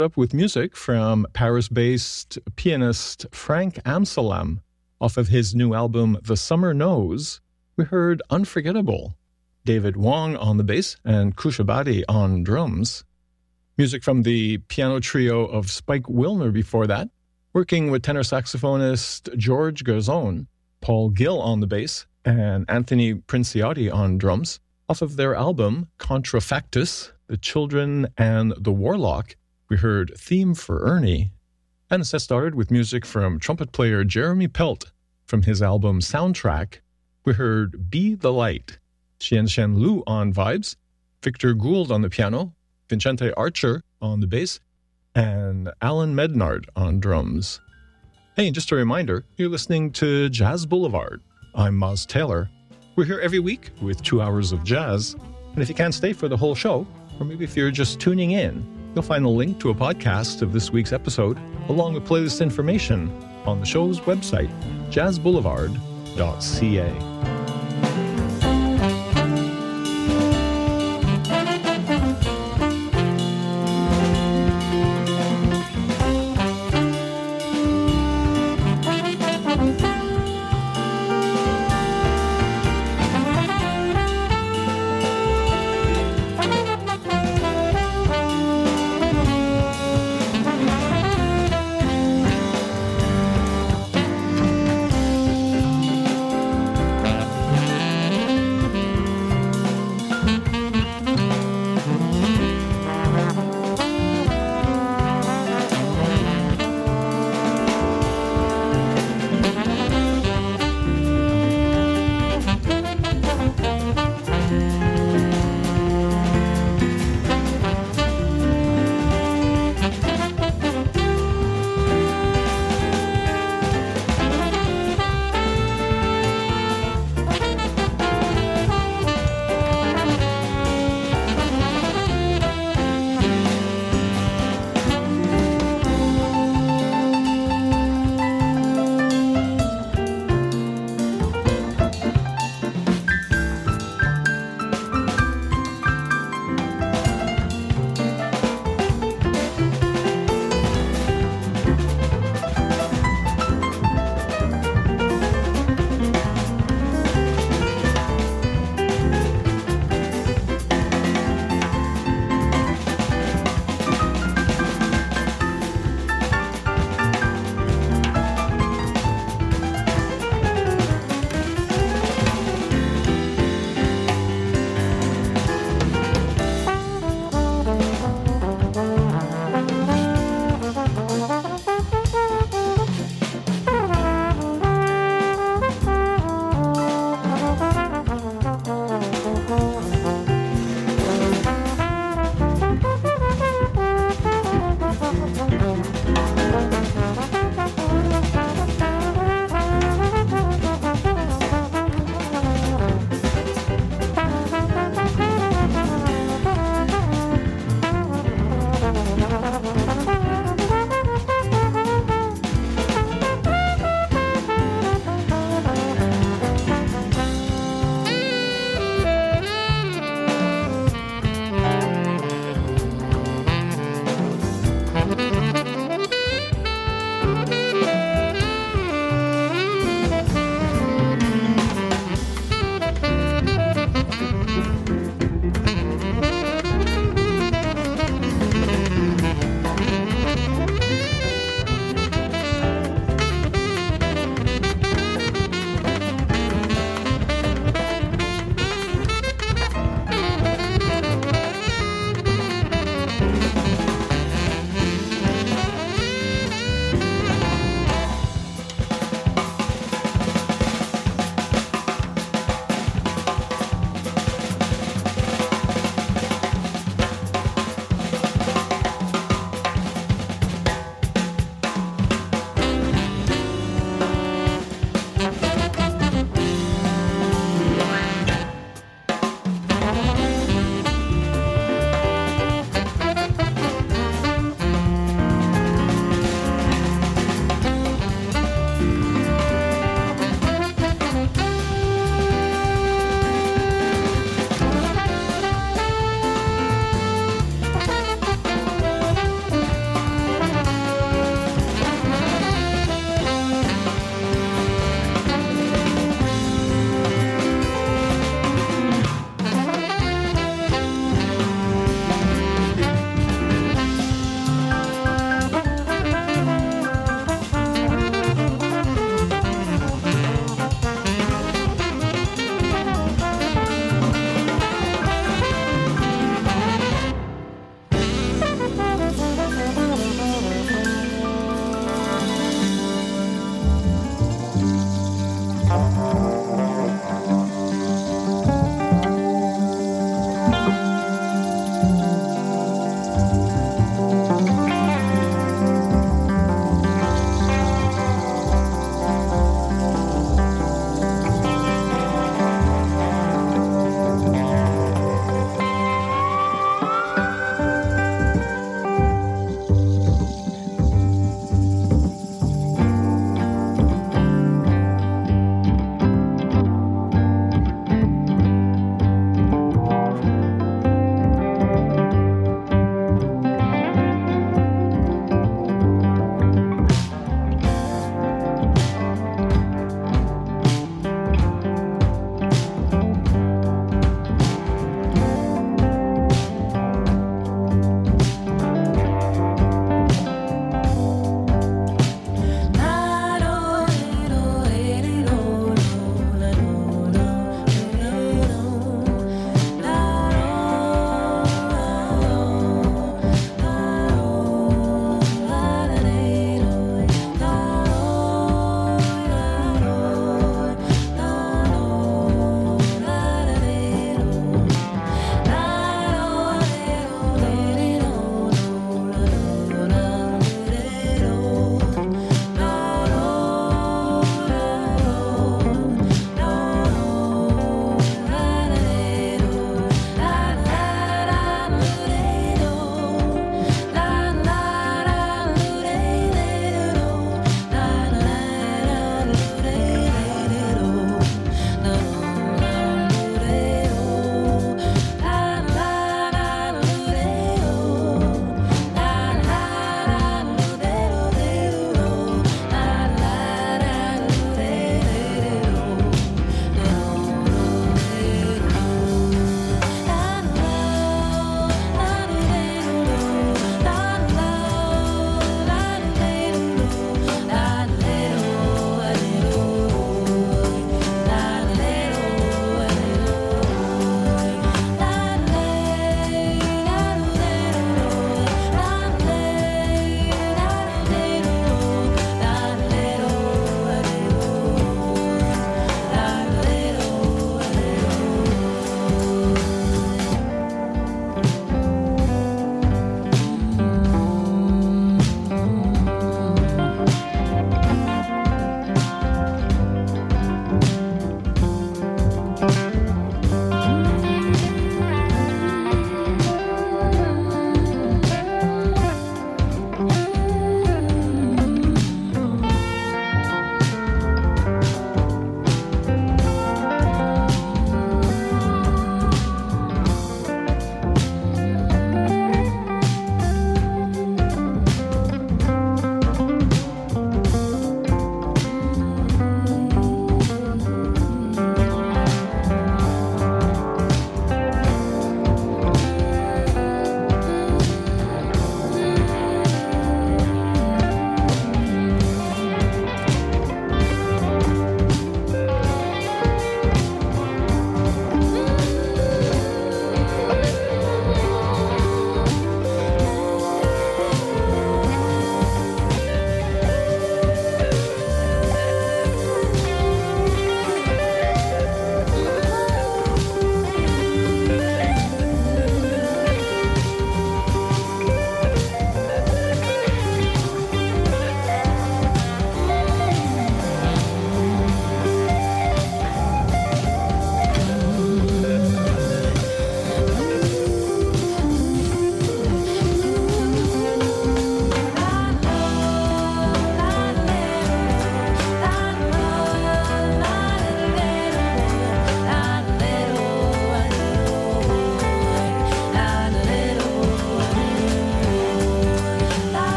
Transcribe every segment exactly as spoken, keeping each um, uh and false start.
up with music from Paris-based pianist Frank Amsalam. Off of his new album, The Summer Knows, we heard Unforgettable. David Wong on the bass and Kushabadi on drums. Music from the piano trio of Spike Wilner before that, working with tenor saxophonist George Garzone, Paul Gill on the bass, and Anthony Princiotti on drums, off of their album Contrafactus, The Children and the Warlock. We heard Theme for Ernie. And the set started with music from trumpet player Jeremy Pelt from his album Soundtrack. We heard Be the Light. Xian Shen Lu on vibes, Victor Gould on the piano, Vincente Archer on the bass, and Alan Mednard on drums. Hey, and just a reminder, you're listening to Jazz Boulevard. I'm Moz Taylor. We're here every week with two hours of jazz. And if you can't stay for the whole show, or maybe if you're just tuning in, you'll find a link to a podcast of this week's episode, along with playlist information on the show's website, jazz boulevard dot c a.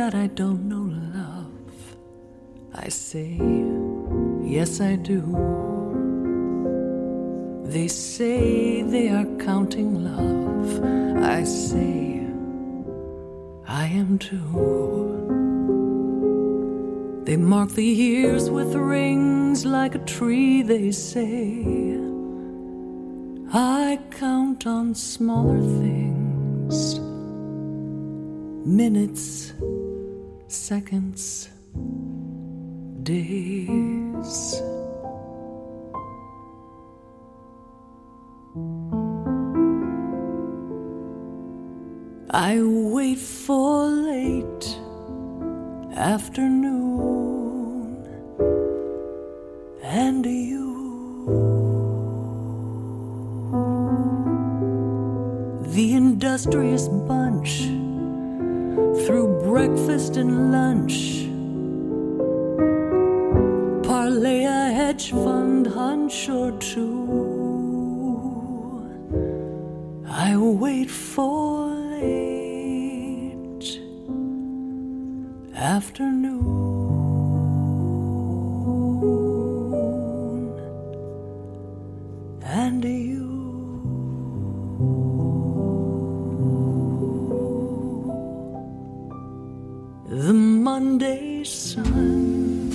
that I don't know love. I say, yes I do. They say they are counting love. I say, I am too. They mark the years with rings like a tree, they say. I count on smaller things, minutes, seconds, days. I wait for late afternoon and you. The industrious bunch through breakfast and lunch parlay a hedge fund hunch or two. I wait for late afternoon and you. The Monday sun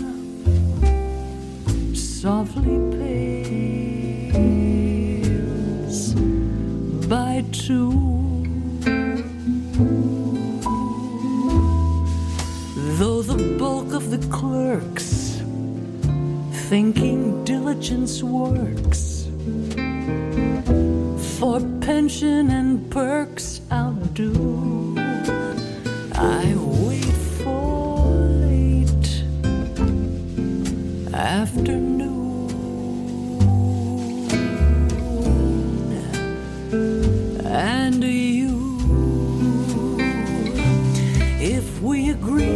softly pales by two. Though the bulk of the clerks thinking diligence works, for pension and perks outdo. I wait for late afternoon and you. If we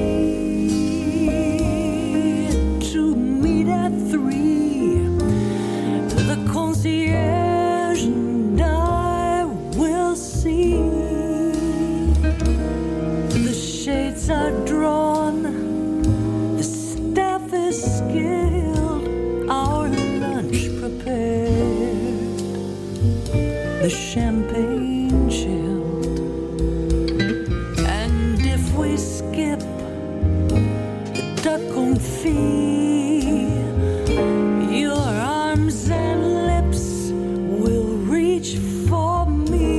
agree to meet at three, the concierge and I will see. The shades are drawn, the staff is skilled, our lunch prepared, the champagne chilled. And if we skip the duck confit, your arms and lips will reach for me.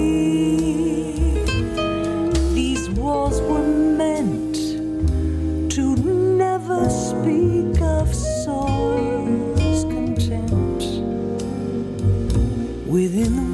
These walls were meant to never speak of soul's content within the week.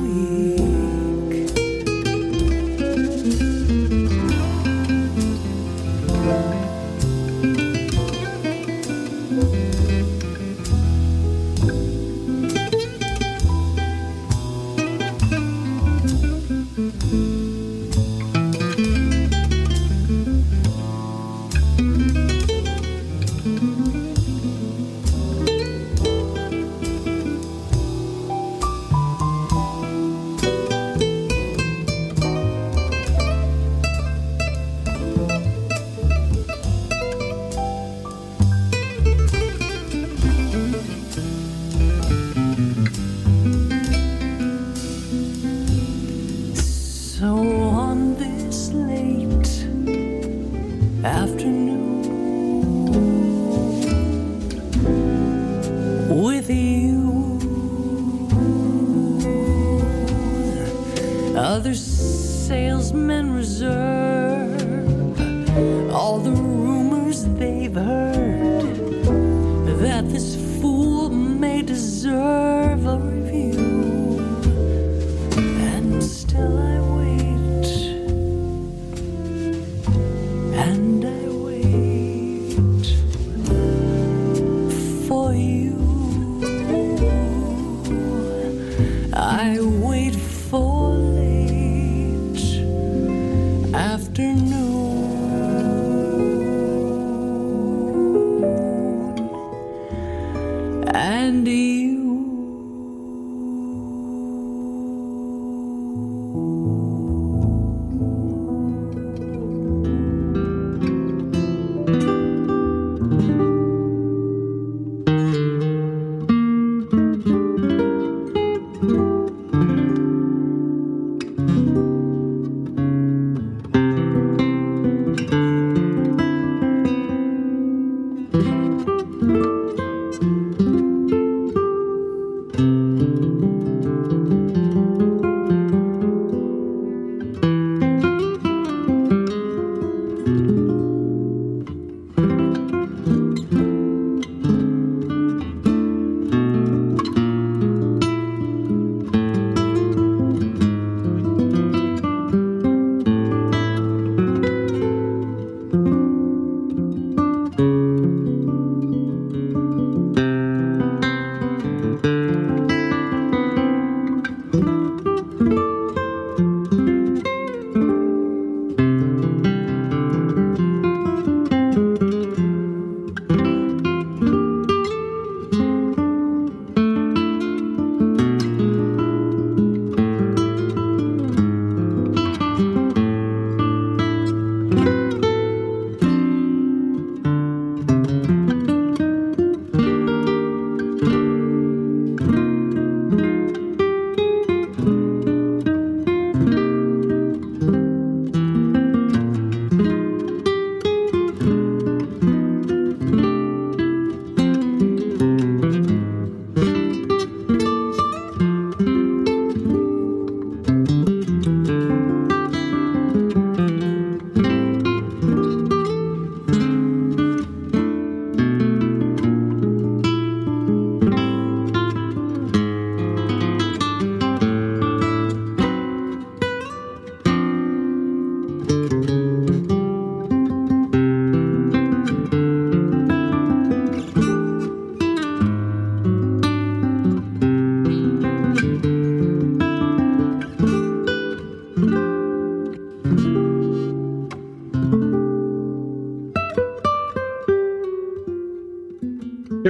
So on this late afternoon with you, other salesmen reserve all the rumors they've heard that this fool may deserve a review. And still I wait, and I wait for you. I wait for late afternoon and you.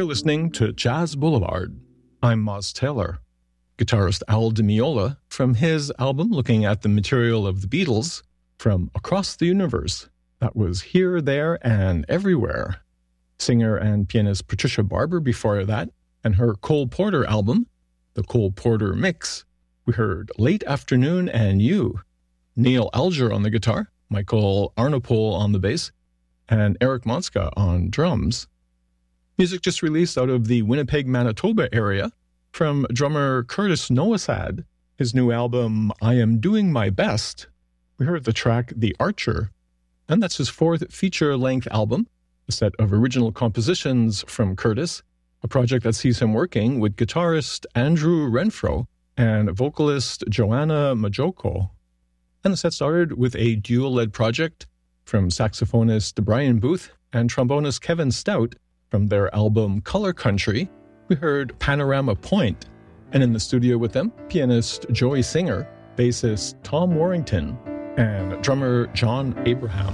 listening to Jazz Boulevard. I'm Moz Taylor. Guitarist Al Di Meola, from his album looking at the material of the Beatles, from Across the Universe, that was Here, There, and Everywhere. Singer and pianist Patricia Barber before that, and her Cole Porter album, the Cole Porter Mix, we heard Late Afternoon and You. Neil Alger on the guitar, Michael Arnopol on the bass, and Eric Monska on drums. Music just released out of the Winnipeg, Manitoba area from drummer Curtis Noasad, his new album, I Am Doing My Best. We heard the track The Archer, and that's his fourth feature-length album, a set of original compositions from Curtis, a project that sees him working with guitarist Andrew Renfro and vocalist Joanna Majoko. And the set started with a dual-led project from saxophonist Brian Booth and trombonist Kevin Stout. From their album Color Country, we heard Panorama Point, and in the studio with them, pianist Joey Singer, bassist Tom Warrington, and drummer John Abraham.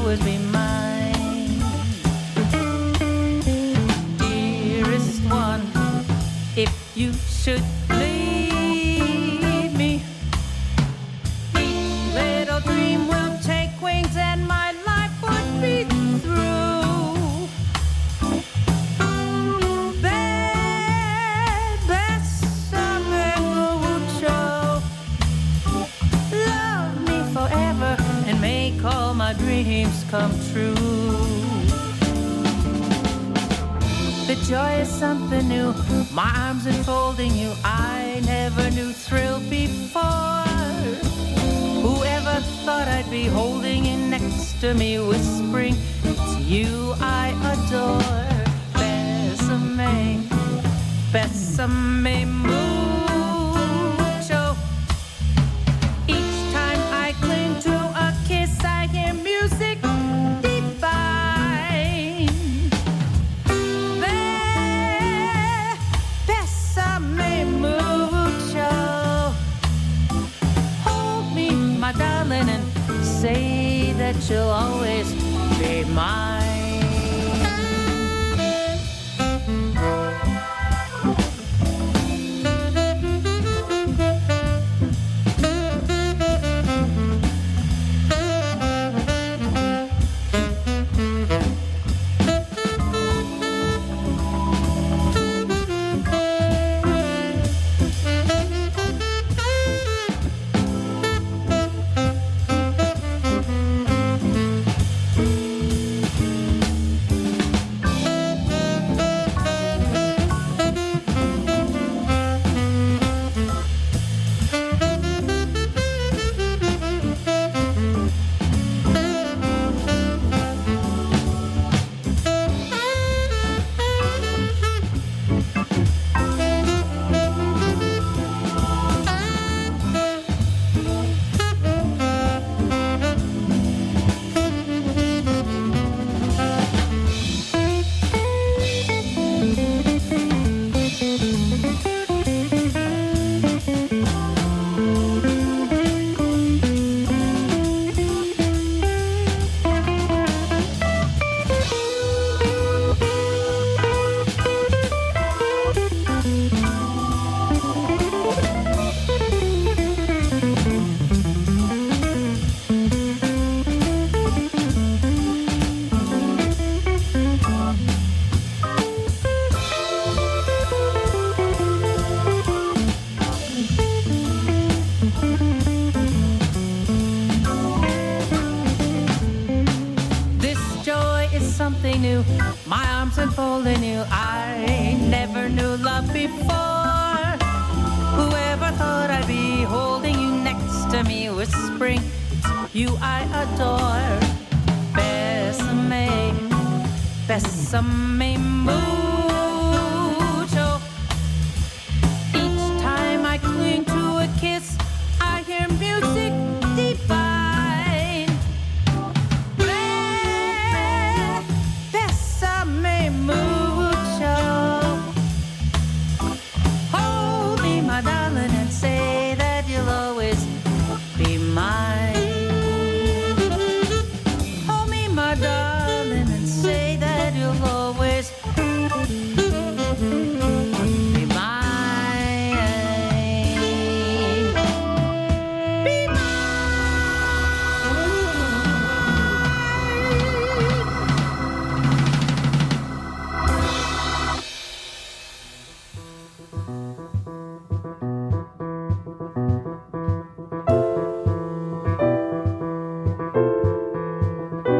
always be mine. Dearest one, if you should leave me, each little dream will take wings and my life would be through. Bésame mucho, love me forever and make all my dreams come true. The joy is something new, my arms enfolding you, I never knew thrill before. Whoever thought I'd be holding you next to me, whispering, it's you I adore. Bésame, bésame mucho. Each time I cling to a kiss, I hear music divine. Be- Bésame mucho. Hold me, my darling, and say that you'll always be mine. Unfolding you, I never knew love before. Whoever thought I'd be holding you next to me, whispering, it's you I adore. Bésame, bésame